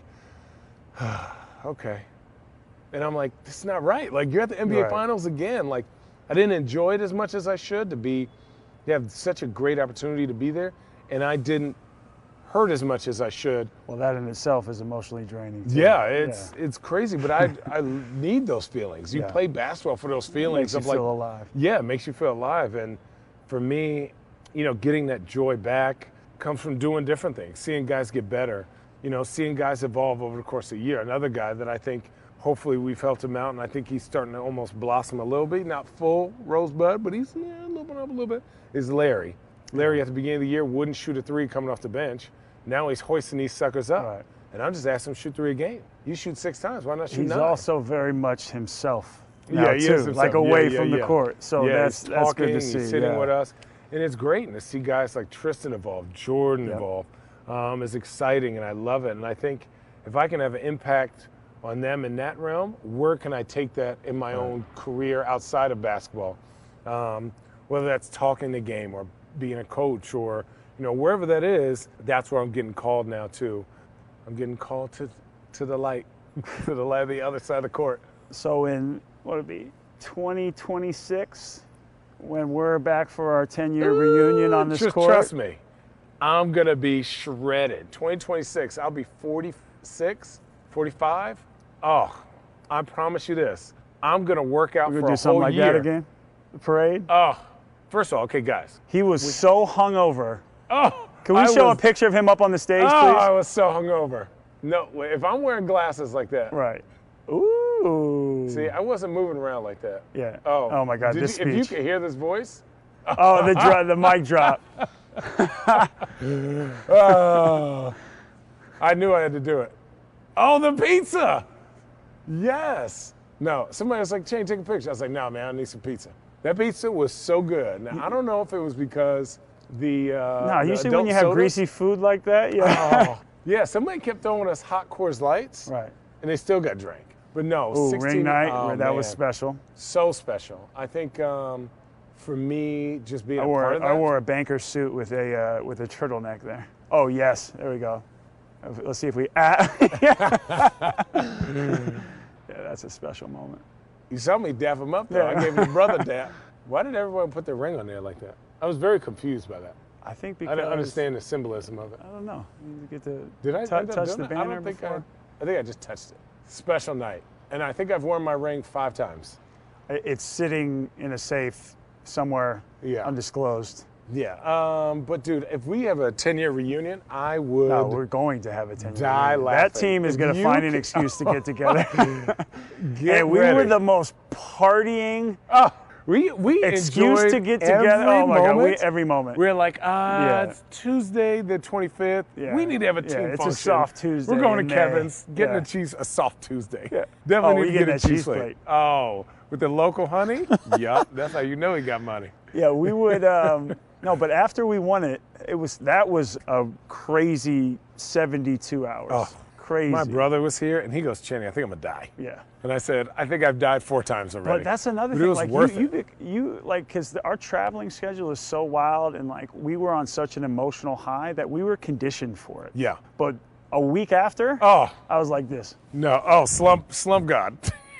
okay. And I'm like, this is not right. You're at the NBA Finals again. I didn't enjoy it as much as I should to have such a great opportunity to be there. And I didn't hurt as much as I should. Well, that in itself is emotionally draining too. Yeah, it's crazy, but I need those feelings. You play basketball for those feelings. It makes you feel alive. Yeah, it makes you feel alive. And for me, getting that joy back comes from doing different things, seeing guys get better. Seeing guys evolve over the course of a year. Another guy that I think hopefully we've helped him out, and I think he's starting to almost blossom a little bit. Not full rosebud, but he's looking up a little bit, is Larry. Larry at the beginning of the year wouldn't shoot a 3 coming off the bench. Now he's hoisting these suckers up. Right. And I'm just asking him to shoot 3 a game. You shoot 6 times. Why not shoot 9? He's also very much himself now, he too. is himself. Away from the court. So that's talking, good to see. He's sitting with us. And it's great. And to see guys like Tristan evolve, Jordan evolve, is exciting, and I love it. And I think if I can have an impact on them in that realm, where can I take that in my own career outside of basketball? Whether that's talking the game or being a coach or, wherever that is, that's where I'm getting called now too. I'm getting called to the light, to the light of the other side of the court. So in, what would it be, 2026, when we're back for our 10-year reunion on this court? Trust me. I'm going to be shredded. 2026, I'll be 46, 45. Oh, I promise you this. I'm going to work out for a whole year. We're going to do something like that again? The parade? Oh, first of all, okay, guys. He was so hungover. Oh. Can we show a picture of him up on the stage, please? I was so hungover. No, if I'm wearing glasses like that. Right. Ooh. See, I wasn't moving around like that. Yeah. Oh my God, this speech. If you could hear this voice. Oh, the mic drop. Oh, I knew I had to do it. Oh, the pizza. Yes. No, somebody was like, Shane, take a picture. I was like, no, man, I need some pizza. That pizza was so good. Now, I don't know if it was because usually when you have greasy food like that, yeah, somebody kept throwing us hot Coors Lights. Right. And they still got drank. But no, 16, ring night, that was special. So special. I think for me, just being a part of that. I wore a banker suit with a turtleneck there. Oh, yes. There we go. Let's see if we... Yeah, that's a special moment. You saw me dap him up, though. Yeah. I gave his brother dap. Why did everyone put their ring on there like that? I was very confused by that. I think because... I didn't understand the symbolism of it. I don't know. You get to touch the banner before? I think I just touched it. Special night. And I think I've worn my ring 5 times. It's sitting in a safe somewhere undisclosed. Yeah, but dude, if we have a 10-year reunion, I would. No, we're going to have a 10-year die reunion. laughing. That team is going to find an excuse to get together. Get we ready. were the most partying. We excuse to get together. Oh my God, every moment. We're like, it's Tuesday the 25th. Yeah. We need to have a team function. It's a soft Tuesday. We're going to May. Kevin's, getting a soft Tuesday. Yeah. Definitely need to get a cheese plate. Oh, with the local honey? Yup, that's how you know he got money. Yeah, we would. No, but after we won it, that was a crazy 72 hours. Oh, crazy. My brother was here, and he goes, Channing, I think I'm gonna die. Yeah. And I said, I think I've died 4 times already. But that's another but thing. It was like worth it. You like, because our traveling schedule is so wild, and like we were on such an emotional high that we were conditioned for it. Yeah. But a week after, I was like this. No, slump God.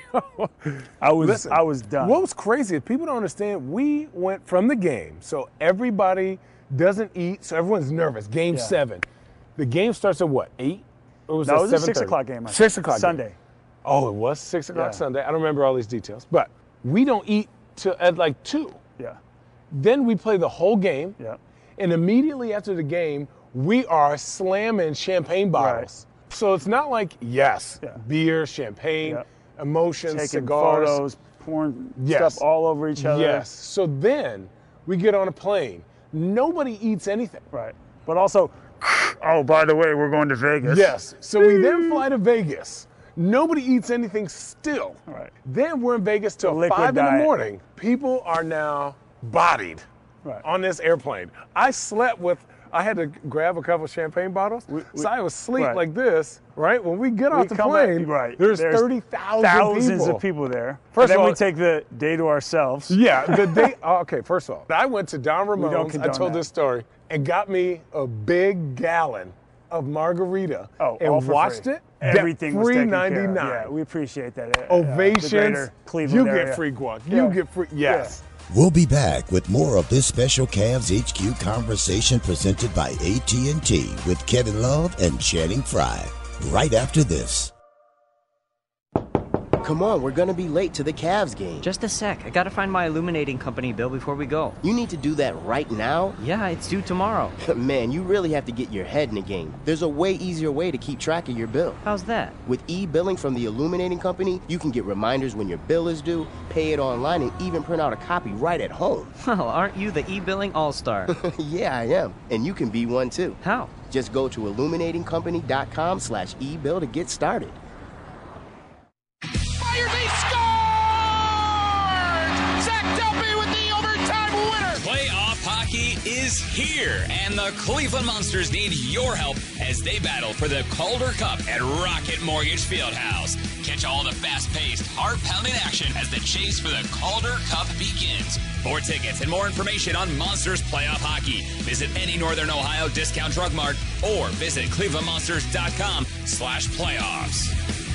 I was done. What was crazy is people don't understand. We went from the game, so everybody doesn't eat, so everyone's nervous. Game 7. The game starts at what, 8? Or was no, it was a 6 o'clock game. 6 o'clock Sunday. Game. Oh, it was 6 o'clock Sunday. I don't remember all these details, but we don't eat till at like 2. Yeah. Then we play the whole game. Yeah. And immediately after the game, we are slamming champagne bottles. Right. So it's not like beer, champagne. Yeah. Emotions, taking cigars, photos, pouring stuff all over each other. Yes. So then we get on a plane. Nobody eats anything. Right. But also, oh, by the way, we're going to Vegas. Yes. So we then fly to Vegas. Nobody eats anything still. Right. Then we're in Vegas till 5 in the morning. People are now bodied on this airplane. I had to grab a couple champagne bottles. So I was asleep like this, right? When we get off the plane, there's 30,000 thousands of people there. First of all, we take the day to ourselves. Yeah, the day. Okay, first of all, I went to Don Ramon's. I told this story and got me a big gallon of margarita and watched it. Everything was taken care of. $3.99. Yeah, we appreciate that. Ovations. Cleveland you area. Get free guac. You get free. Yes. We'll be back with more of this special Cavs HQ conversation presented by AT&T with Kevin Love and Channing Frye right after this. Come on, we're gonna be late to the Cavs game. Just a sec. I gotta find my illuminating company bill before we go. You need to do that right now? Yeah, it's due tomorrow. Man, you really have to get your head in the game. There's a way easier way to keep track of your bill. How's that? With e-billing from the Illuminating Company, you can get reminders when your bill is due, pay it online, and even print out a copy right at home. Well, aren't you the e-billing all-star? Yeah, I am. And you can be one too. How? Just go to illuminatingcompany.com/e-bill to get started. Fires, he scored! Zach Delpy with the overtime winner! Playoff hockey is here, and the Cleveland Monsters need your help as they battle for the Calder Cup at Rocket Mortgage Fieldhouse. Catch all the fast-paced, heart-pounding action as the chase for the Calder Cup begins. For tickets and more information on Monsters playoff hockey, visit any Northern Ohio discount drug mart or visit clevelandmonsters.com/playoffs.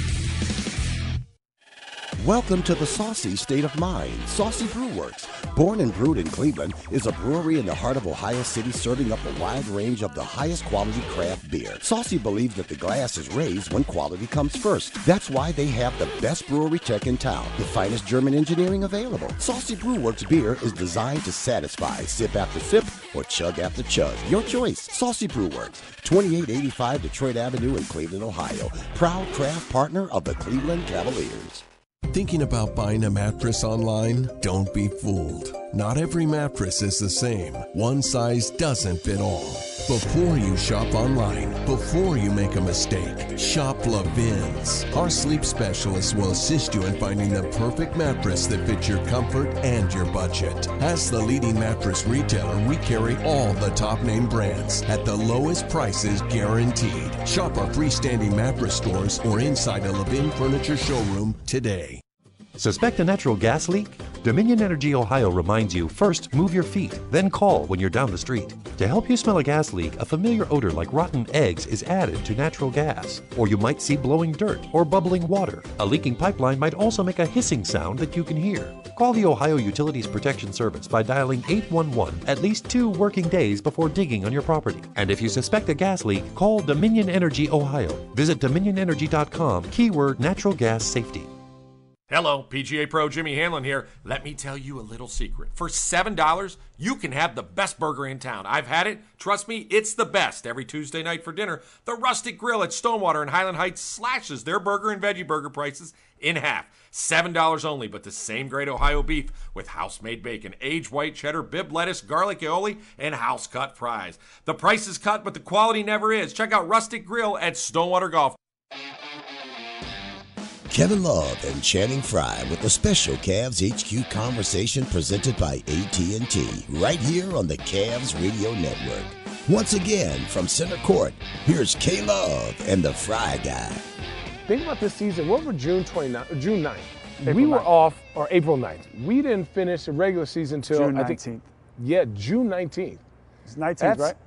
Welcome to the Saucy State of Mind, Saucy Brew Works. Born and brewed in Cleveland, is a brewery in the heart of Ohio City serving up a wide range of the highest quality craft beer. Saucy believes that the glass is raised when quality comes first. That's why they have the best brewery tech in town, the finest German engineering available. Saucy Brew Works beer is designed to satisfy, sip after sip or chug after chug. Your choice. Saucy Brew Works, 2885 Detroit Avenue in Cleveland, Ohio. Proud craft partner of the Cleveland Cavaliers. Thinking about buying a mattress online? Don't be fooled. Not every mattress is the same. One size doesn't fit all. Before you shop online, before you make a mistake, shop Levin's. Our sleep specialists will assist you in finding the perfect mattress that fits your comfort and your budget. As the leading mattress retailer, we carry all the top name brands at the lowest prices guaranteed. Shop our freestanding mattress stores or inside a Levin Furniture showroom today. Suspect a natural gas leak? Dominion Energy Ohio reminds you, first move your feet, then call when you're down the street. To help you smell a gas leak, a familiar odor like rotten eggs is added to natural gas. Or you might see blowing dirt or bubbling water. A leaking pipeline might also make a hissing sound that you can hear. Call the Ohio Utilities Protection Service by dialing 811 at least 2 working days before digging on your property. And if you suspect a gas leak, call Dominion Energy Ohio. Visit dominionenergy.com, keyword natural gas safety. Hello, PGA Pro Jimmy Hanlon here. Let me tell you a little secret. For $7, you can have the best burger in town. I've had it. Trust me, it's the best. Every Tuesday night for dinner, the Rustic Grill at Stonewater in Highland Heights slashes their burger and veggie burger prices in half. $7 only, but the same great Ohio beef with house-made bacon, aged white cheddar, bib lettuce, garlic aioli, and house-cut fries. The price is cut, but the quality never is. Check out Rustic Grill at Stonewater Golf. Kevin Love and Channing Frye with the special Cavs HQ conversation presented by AT&T right here on the Cavs Radio Network. Once again, from center court, here's K Love and the Frye Guy. Think about this season. What were June 9th? We were off, or April 9th. We didn't finish the regular season until June 19th. June 19th. It's 19th, That's right?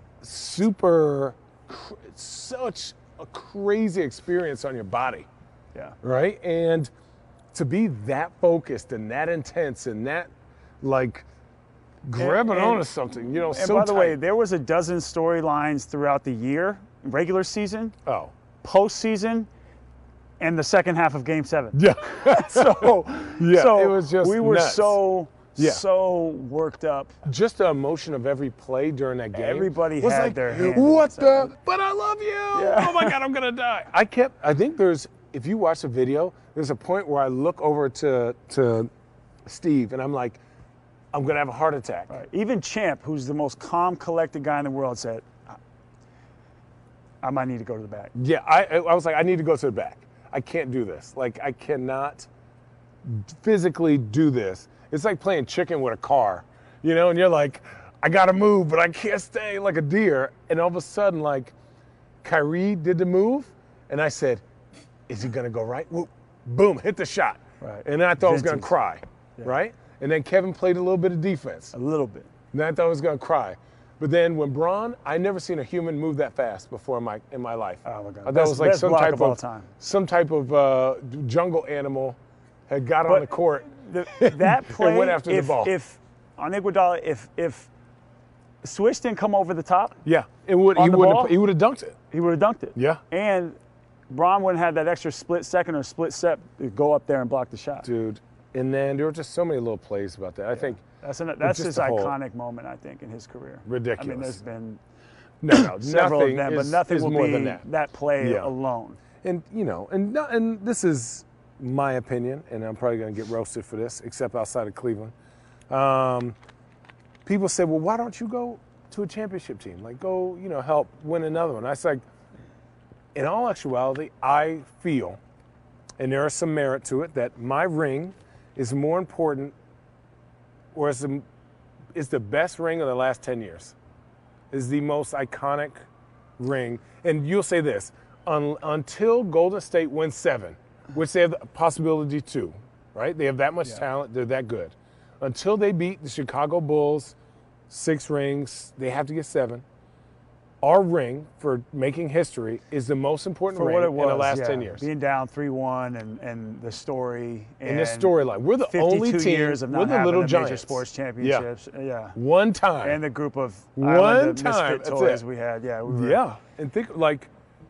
Such a crazy experience on your body. Yeah. Right? And to be that focused and that intense and that, like, grabbing onto something, you know, and so by the tight. way, there was a dozen storylines throughout the year, regular season, postseason, and the second half of Game 7. Yeah. so it was just we were nuts. so worked up. Just the emotion of every play during that game. Everybody was had like, their hand. But I love you. Yeah. Oh my God, I'm gonna die. I think if you watch the video, there's a point where I look over to Steve and I'm like, I'm gonna have a heart attack. Right. Even Champ, who's the most calm, collected guy in the world, said, I might need to go to the back. Yeah, I was like, I need to go to the back. I can't do this. Like, I cannot physically do this. It's like playing chicken with a car, you know, and you're like, I gotta move, but I can't stay like a deer. And all of a sudden, like, Kyrie did the move, and I said, is he gonna go right? Whoop, boom, hit the shot. Right. And then I thought I was gonna cry, right? And then Kevin played a little bit of defense. A little bit. And then I thought I was gonna cry. But then when Bron, I never seen a human move that fast before in my life. Oh my God. I thought it was like some type of jungle animal had got on the court. That play, and went after the ball. If on Iguodala, if Swish didn't come over the top, he would have dunked it. He would have dunked it. Yeah. And Bron wouldn't have that extra split second or split step to go up there and block the shot. Dude. And then there were just so many little plays about that. I think that's his iconic moment, I think, in his career. Ridiculous. I mean, there's been several of them, but nothing will more be than that play alone. And you know, and this is my opinion, and I'm probably going to get roasted for this, except outside of Cleveland. People say, well, why don't you go to a championship team? Like, go, you know, help win another one. I was like, in all actuality, I feel, and there is some merit to it, that my ring is more important, or is the best ring of the last 10 years. Is the most iconic ring. And you'll say this, until Golden State wins 7, which they have the possibility to, right? They have that much talent, they're that good. Until they beat the Chicago Bulls, 6 rings, they have to get 7. Our ring for making history is the most important ring in the last 10 years. Being down 3-1 and the story. And the storyline. We're the only team. Years of not we're the Little Giants. Major sports championships. Yeah. One time. And the group of misfit toys we had. Yeah. And think, like,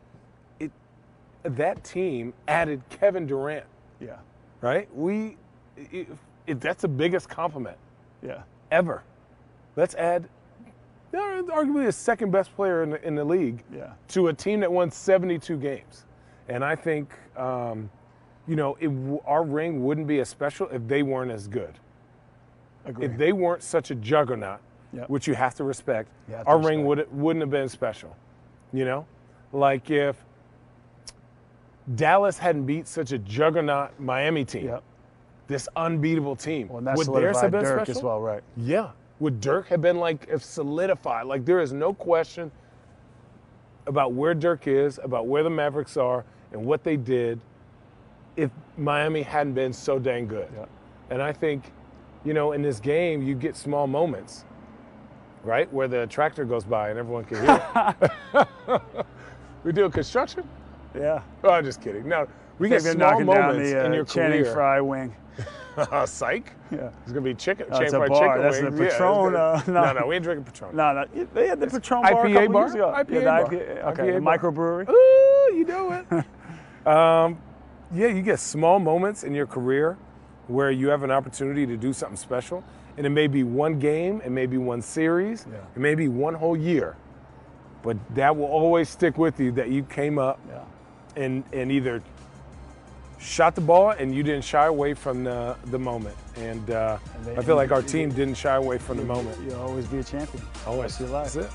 that team added Kevin Durant. Yeah. Right? That's the biggest compliment. Yeah. Ever. Let's add arguably the second best player in the league to a team that won 72 games. And I think, you know, our ring wouldn't be as special if they weren't as good. Agreed. If they weren't such a juggernaut, which you have to respect, our ring wouldn't have been special. You know? Like if Dallas hadn't beat such a juggernaut Miami team, this unbeatable team, well, and that would theirs have been Dirk special? As well, right? Yeah. Would Dirk have been solidified? Like, there is no question about where Dirk is, about where the Mavericks are, and what they did if Miami hadn't been so dang good. Yeah. And I think, you know, in this game, you get small moments, right, where the tractor goes by and everyone can hear it. We doing construction? Yeah. Oh, I'm just kidding. No, we get small moments in your Channing career. Frye wing. Psych? Yeah. It's going to be chicken. That's Channing a Frye bar. chicken That's wing. the Patron. No, we ain't drinking Patron. No. They had the Patron bar IPA a couple bar? years ago. IPA the bar. IPA, okay, IPA the bar. microbrewery. Ooh, you know it. Yeah, you get small moments in your career where you have an opportunity to do something special. And it may be one game, it may be one series, it may be one whole year. But that will always stick with you, that you came up and either shot the ball and you didn't shy away from the moment. And I feel like our team didn't shy away from the moment. You'll always be a champion. Always. That's it.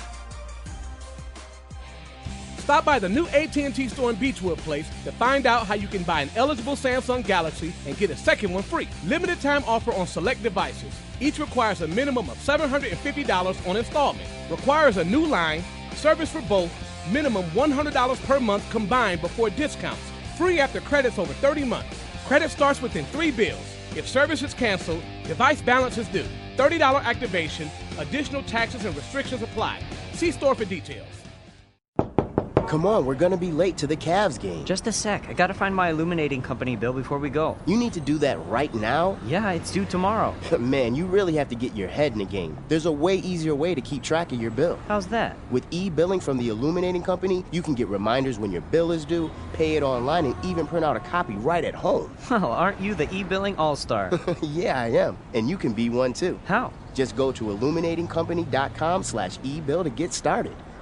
Stop by the new AT&T store in Beechwood Place to find out how you can buy an eligible Samsung Galaxy and get a second one free. Limited time offer on select devices. Each requires a minimum of $750 on installment. Requires a new line, service for both, minimum $100 per month combined before discounts. Free after credits over 30 months. Credit starts within 3 bills. If service is canceled, device balance is due. $30 activation, additional taxes and restrictions apply. See store for details. Come on, we're gonna be late to the Cavs game. Just a sec. I gotta find my illuminating company bill before we go. You need to do that right now? Yeah, it's due tomorrow. Man, you really have to get your head in the game. There's a way easier way to keep track of your bill. How's that? With e-billing from the illuminating company, you can get reminders when your bill is due, pay it online, and even print out a copy right at home. Well, aren't you the e-billing all-star? Yeah, I am. And you can be one too. How? Just go to illuminatingcompany.com/ebill to get started.